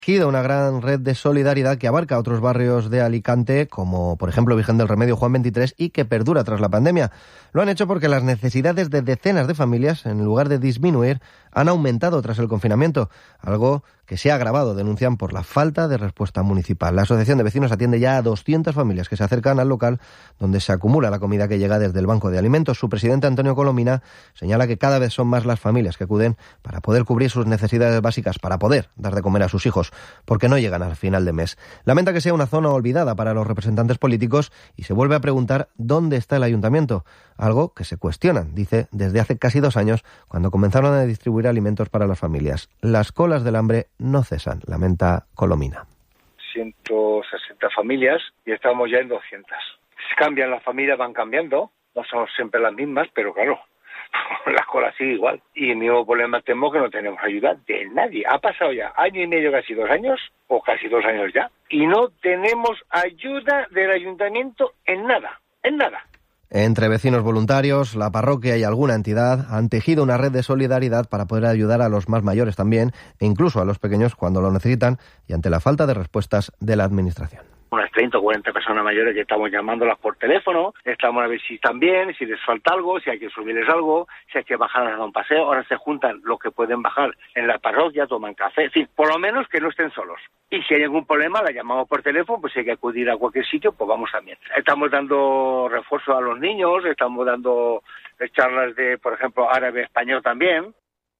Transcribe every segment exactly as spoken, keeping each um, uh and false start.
surgido una gran red de solidaridad que abarca otros barrios de Alicante, como por ejemplo Virgen del Remedio, Juan veintitrés, y que perdura tras la pandemia. Lo han hecho porque las necesidades de decenas de familias, en lugar de disminuir, han aumentado tras el confinamiento, algo que se ha agravado, denuncian, por la falta de respuesta municipal. La Asociación de Vecinos atiende ya a doscientas familias que se acercan al local donde se acumula la comida que llega desde el Banco de Alimentos. Su presidente, Antonio Colomina, señala que cada vez son más las familias que acuden para poder cubrir sus necesidades básicas, para poder dar de comer a sus hijos, porque no llegan al final de mes. Lamenta que sea una zona olvidada para los representantes políticos y se vuelve a preguntar dónde está el ayuntamiento, algo que se cuestionan, dice, desde hace casi dos años, cuando comenzaron a distribuir alimentos para las familias. Las colas del hambre no cesan, lamenta Colomina. ciento sesenta familias y estamos ya en doscientas. Cambian las familias, van cambiando, no son siempre las mismas, pero claro, la cola sigue igual. Y el mismo problema tenemos que no tenemos ayuda de nadie. Ha pasado ya año y medio, casi dos años, o casi dos años ya, y no tenemos ayuda del ayuntamiento en nada, en nada. Entre vecinos voluntarios, la parroquia y alguna entidad han tejido una red de solidaridad para poder ayudar a los más mayores también, e incluso a los pequeños cuando lo necesitan y ante la falta de respuestas de la administración. Unas treinta o cuarenta personas mayores que estamos llamándolas por teléfono, estamos a ver si están bien, si les falta algo, si hay que subirles algo, si hay que bajarlas a un paseo. Ahora se juntan los que pueden bajar en la parroquia, toman café, en fin, por lo menos que no estén solos. Y si hay algún problema, la llamamos por teléfono, pues si hay que acudir a cualquier sitio, pues vamos también. Estamos dando refuerzo a los niños, estamos dando charlas de, por ejemplo, árabe-español también.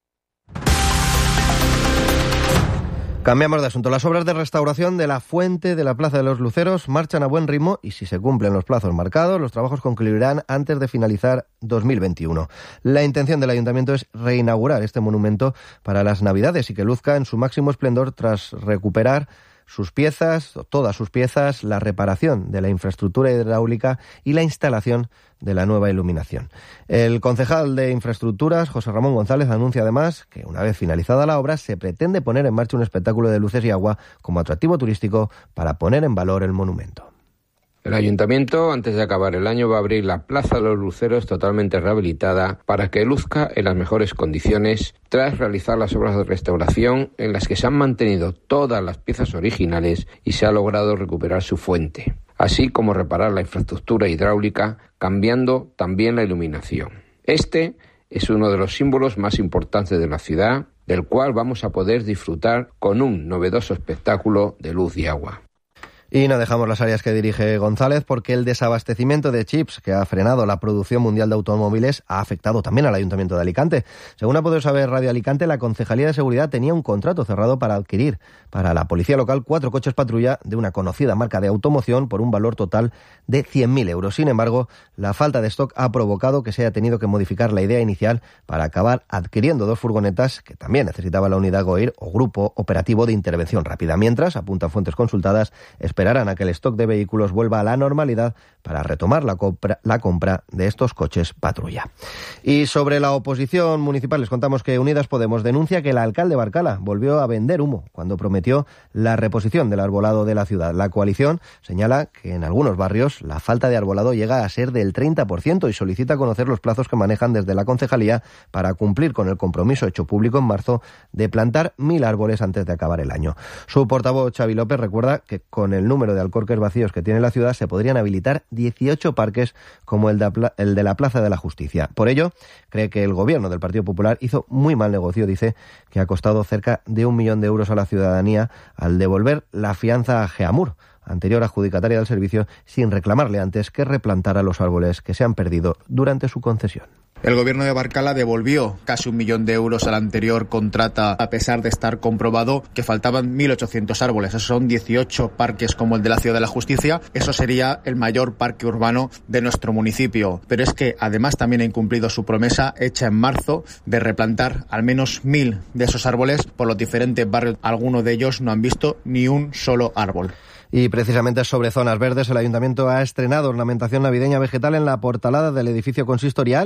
Cambiamos de asunto. Las obras de restauración de la fuente de la Plaza de los Luceros marchan a buen ritmo y, si se cumplen los plazos marcados, los trabajos concluirán antes de finalizar dos mil veintiuno. La intención del ayuntamiento es reinaugurar este monumento para las Navidades y que luzca en su máximo esplendor tras recuperar sus piezas, todas sus piezas, la reparación de la infraestructura hidráulica y la instalación de la nueva iluminación. El concejal de Infraestructuras, José Ramón González, anuncia además que una vez finalizada la obra se pretende poner en marcha un espectáculo de luces y agua como atractivo turístico para poner en valor el monumento. El ayuntamiento, antes de acabar el año, va a abrir la Plaza de los Luceros totalmente rehabilitada para que luzca en las mejores condiciones tras realizar las obras de restauración en las que se han mantenido todas las piezas originales y se ha logrado recuperar su fuente, así como reparar la infraestructura hidráulica, cambiando también la iluminación. Este es uno de los símbolos más importantes de la ciudad, del cual vamos a poder disfrutar con un novedoso espectáculo de luz y agua. Y no dejamos las áreas que dirige González porque el desabastecimiento de chips que ha frenado la producción mundial de automóviles ha afectado también al Ayuntamiento de Alicante. Según ha podido saber Radio Alicante, la Concejalía de Seguridad tenía un contrato cerrado para adquirir para la policía local cuatro coches patrulla de una conocida marca de automoción por un valor total de cien mil euros. Sin embargo, la falta de stock ha provocado que se haya tenido que modificar la idea inicial para acabar adquiriendo dos furgonetas que también necesitaba la unidad GOIR o Grupo Operativo de Intervención Rápida. Mientras, apuntan fuentes consultadas, esperarán a que el stock de vehículos vuelva a la normalidad para retomar la compra, la compra de estos coches patrulla. Y sobre la oposición municipal les contamos que Unidas Podemos denuncia que el alcalde Barcala volvió a vender humo cuando prometió la reposición del arbolado de la ciudad. La coalición señala que en algunos barrios la falta de arbolado llega a ser del treinta por ciento y solicita conocer los plazos que manejan desde la concejalía para cumplir con el compromiso hecho público en marzo de plantar mil árboles antes de acabar el año. Su portavoz, Xavi López, recuerda que con el número de alcorques vacíos que tiene la ciudad se podrían habilitar dieciocho parques como el de, el de la Plaza de la Justicia. Por ello, cree que el gobierno del Partido Popular hizo muy mal negocio, dice, que ha costado cerca de un millón de euros a la ciudadanía al devolver la fianza a Geamur, anterior adjudicataria del servicio, sin reclamarle antes que replantara los árboles que se han perdido durante su concesión. El gobierno de Barcala devolvió casi un millón de euros al anterior contrata, a pesar de estar comprobado que faltaban mil ochocientos árboles. Esos son dieciocho parques como el de la Ciudad de la Justicia. Eso sería el mayor parque urbano de nuestro municipio. Pero es que además también ha incumplido su promesa hecha en marzo de replantar al menos mil de esos árboles por los diferentes barrios. Algunos de ellos no han visto ni un solo árbol. Y precisamente sobre zonas verdes, el Ayuntamiento ha estrenado ornamentación navideña vegetal en la portalada del edificio consistorial, que se ha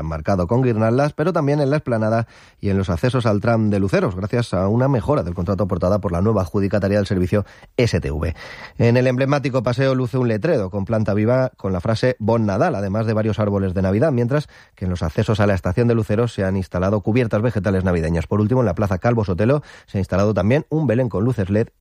enmarcado con guirnaldas, pero también en la explanada y en los accesos al tram de Luceros, gracias a una mejora del contrato aportada por la nueva adjudicataria del servicio S T V. En el emblemático paseo luce un letrero con planta viva con la frase Bon Nadal, además de varios árboles de Navidad, mientras que en los accesos a la estación de Luceros se han instalado cubiertas vegetales navideñas. Por último, en la plaza Calvo Sotelo se ha instalado también un Belén con luces L E D